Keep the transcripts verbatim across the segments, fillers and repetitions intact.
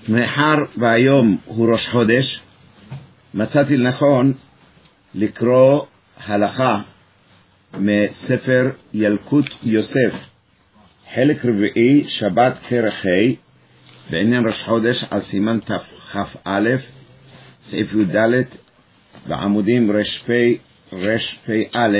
מאחר והיום הוא ראש חודש, מצאתי לנכון לקרוא הלכה מספר ילקוט יוסף, חלק רביעי, שבת כרך ה', בעניין ראש חודש, על סימן תכ"א, סעיף י"ד, בעמודים רפ"א,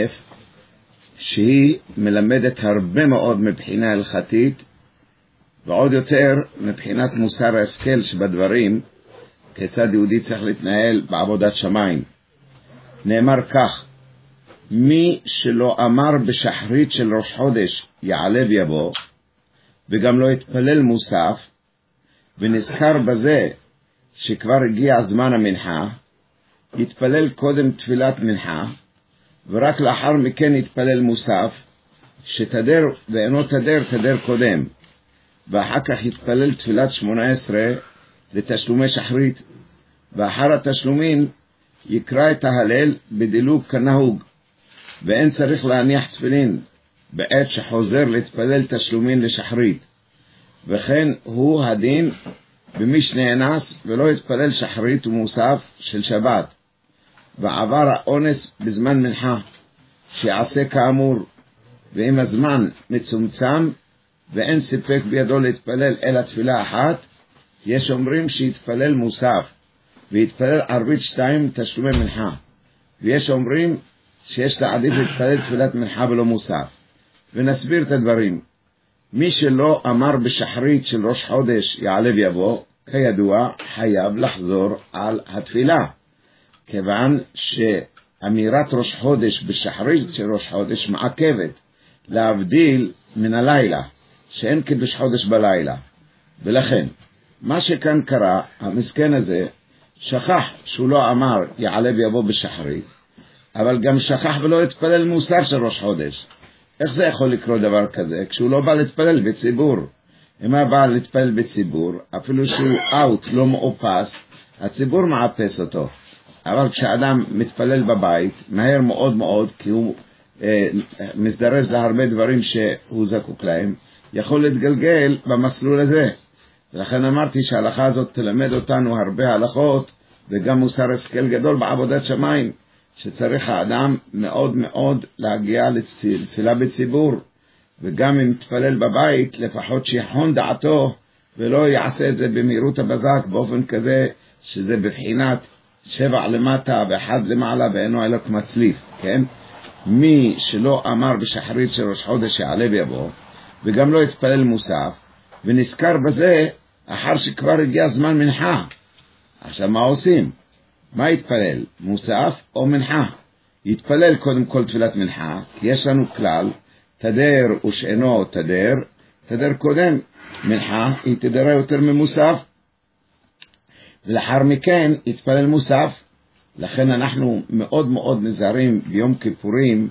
שהיא מלמדת הרבה מאוד מבחינה הלכתית, ועוד יותר מבחינת מוסר ההשכל שבדברים, כיצד יהודי צריך להתנהל בעבודת שמיים. נאמר כך: מי שלא אמר בשחרית של ראש חודש יעלה ויבוא, וגם לא יתפלל מוסף, ונזכר בזה שכבר הגיע זמן המנחה, יתפלל קודם תפילת מנחה, ורק לאחר מכן יתפלל מוסף, שתדר ואינו תדר תדר קודם, ואחר כך יתפלל תפילת שמונה עשרה לתשלומי שחרית, ואחר התשלומים יקרא את ההלל בדילוג כנהוג, ואין צריך להניח תפילין בעת שחוזר להתפלל תשלומין לשחרית. וכן הוא הדין במי שנאנס ולא יתפלל שחרית ומוסף של שבת, ועבר האונס בזמן מנחה, שיעשה כאמור. ואם הזמן מצומצם ואין סיפק בידו להתפלל אלא תפילה אחת, יש אומרים שיתפלל מוסף ויתפלל ערבית שתיים תשלומי מנחה, ויש אומרים שיש לעדיף להתפלל תפילת מנחה ולא מוסף. ונסביר את הדברים. מי שלא אמר בשחרית של ראש חודש יעלה ויבוא, כידוע חייב לחזור על התפילה, כיוון שאמירת ראש חודש בשחרית של ראש חודש מעכבת, להבדיל מן הלילה שאין קידוש חודש בלילה. ולכן מה שכאן קרה, המסכן הזה שכח שהוא לא אמר יעלה ויבוא בשחרית, אבל גם שכח ולא התפלל מוסף של ראש חודש. איך זה יכול לקרות דבר כזה כשהוא לא בא להתפלל בציבור? אם הוא בא להתפלל בציבור, אפילו שהוא אאוט, לא מאופס, הציבור מאפס אותו. אבל כשאדם מתפלל בבית, מהר מאוד מאוד, כי הוא אה, מזדרז להרבה דברים שהוא זקוק להם, יכול להתגלגל במסלול הזה. ולכן אמרתי שההלכה הזאת תלמד אותנו הרבה הלכות, וגם מוסר השכל גדול בעבודת שמיים, שצריך האדם מאוד מאוד להגיע לתפילה בציבור, וגם אם תפלל בבית, לפחות שיחון דעתו, ולא יעשה את זה במהירות הבזק, באופן כזה שזה בבחינת שבע למטה ואחד למעלה, ואינו אלוק מצליף, כן? מי שלא אמר בשחרית של ראש חודש יעלה ויבוא, וגם לא יתפלל מוסף, ונזכר בזה אחר שכבר הגיע זמן מנחה. עכשיו מה עושים? מה יתפלל? מוסף או מנחה? יתפלל קודם כל תפילת מנחה, כי יש לנו כלל, תדר ושאינו תדר, תדר קודם. מנחה היא תדרה יותר ממוסף, ולאחר מכן יתפלל מוסף. לכן אנחנו מאוד מאוד נזהרים ביום כיפורים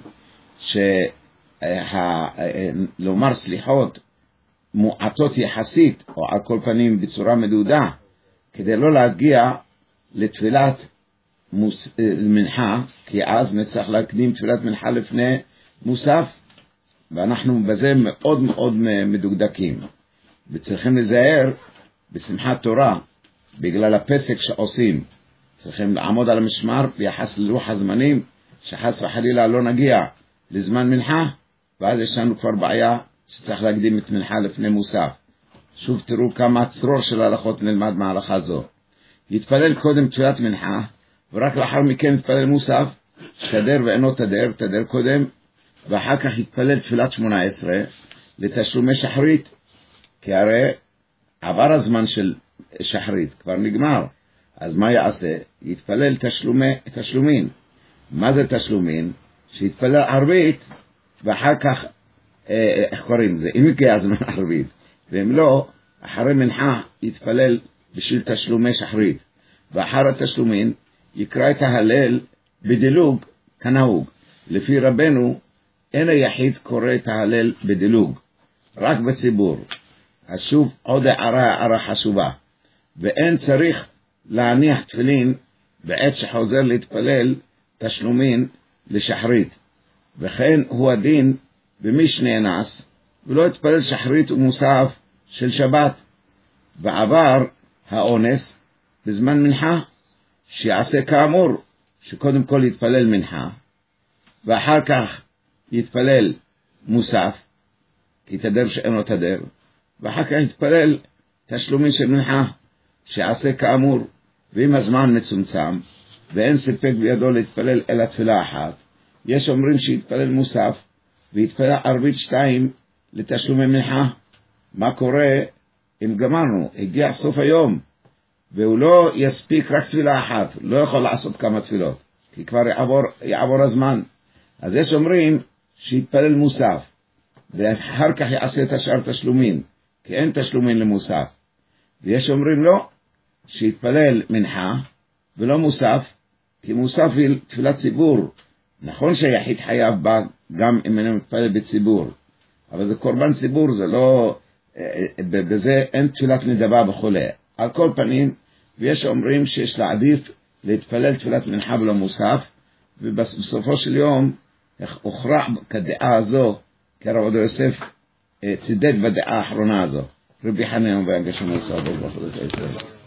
שלומר סליחות מועטות יחסית, או על כל פנים בצורה מדודה, כדי לא להגיע לתפילת מוס... מנחה, כי אז נצטרך להקדים תפילת מנחה לפני מוסף, ואנחנו בזה מאוד מאוד מדוקדקים, וצריכים להיזהר בשמחת תורה בגלל הפסק שעושים. צריכים לעמוד על המשמר ביחס ללוח הזמנים, שחס וחלילה לא נגיע לזמן מנחה, ואז יש לנו כבר בעיה שצריך להקדים את מנחה לפני מוסף. שוב תראו כמה צרור של הלכות נלמד מההלכה זו. יתפלל קודם תפילת מנחה, ורק לאחר מכן יתפלל מוסף, שתדר ואינו תדר, תדר קודם, ואחר כך יתפלל תפילת שמונה עשרה לתשלומי שחרית, כי הרי עבר הזמן של שחרית, כבר נגמר. אז מה יעשה? יתפלל תשלומי, תשלומין. מה זה תשלומין? שיתפלל ערבית, ואחר כך, אה, איך קוראים זה? אם יגיע הזמן ערבית, ואם לא, אחרי מנחה יתפלל בשביל תשלומי שחרית, ואחר התשלומין יקרא את ההלל בדילוג כנהוג. לפי רבנו אין היחיד קורא את ההלל בדילוג, רק בציבור. אז שוב עוד הערה, הערה חשובה, ואין צריך להניח תפילין בעת שחוזר להתפלל תשלומין לשחרית. וכן הוא הדין במי שנאנס ולא יתפלל שחרית ומוסף של שבת, ועבר האונס בזמן מנחה, שיעשה כאמור, שקודם כל יתפלל מנחה, ואחר כך יתפלל מוסף, כי תדר שאין לו תדר, ואחר כך יתפלל תשלומים של מנחה, שיעשה כאמור, ואם הזמן מצומצם, ואין ספק בידו להתפלל אלא תפילה אחת, יש אומרים שיתפלל מוסף, ויתפלל ערבית שתיים לתשלומי מנחה. מה קורה אם גמרנו, הגיע סוף היום, והוא לא יספיק רק תפילה אחת, לא יכול לעשות כמה תפילות, כי כבר יעבור, יעבור הזמן. אז יש אומרים שיתפלל מוסף, ואחר כך יעשה את השאר תשלומים, כי אין תשלומים למוסף. ויש אומרים לא, שיתפלל מנחה ולא מוסף, כי מוסף היא תפילת ציבור. נכון שהיחיד חייב בה גם אם אינו מתפלל בציבור, אבל זה קורבן ציבור, זה לא, בזה אין תפילת נדבה בחולה. על כל פנים, ויש אומרים שיש לעדיף להתפלל תפילת מנחה ולא מוסף, ובסופו של יום הוכרע כדעה הזו, כי הרב עובדיה יוסף צידד בדעה האחרונה הזו. רבי חנינא בן גרשון יסוד בחודש ישראל.